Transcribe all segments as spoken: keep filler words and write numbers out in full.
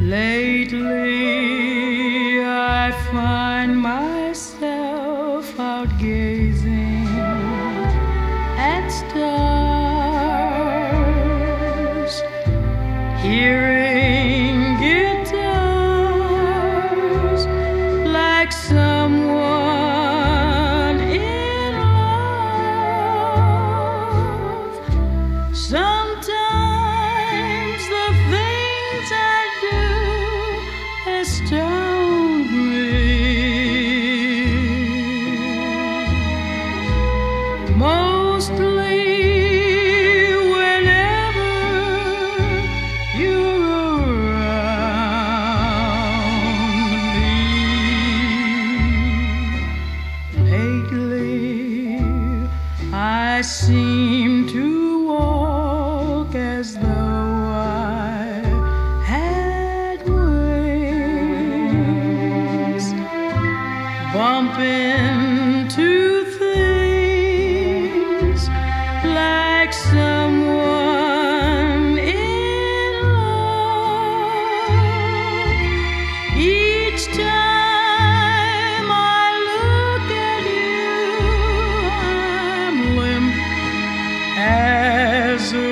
Lately I find myself out gazing at stars, hearing guitars like someone in love. Sometimes the things I do astound me. Mostly whenever you're around me. Lately I seem to walk as though I had wings, bump into things like someone in love. Each time I look at you, I'm limp as a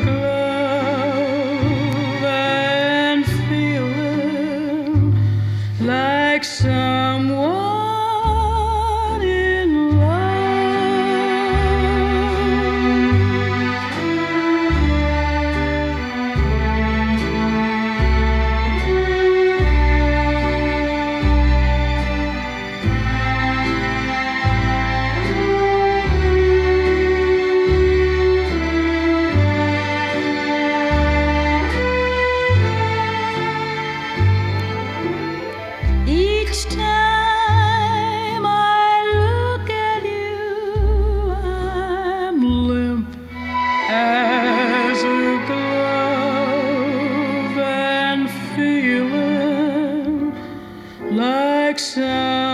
glove and feeling like someone in Each time I look at you, I'm limp as a glove and feeling like some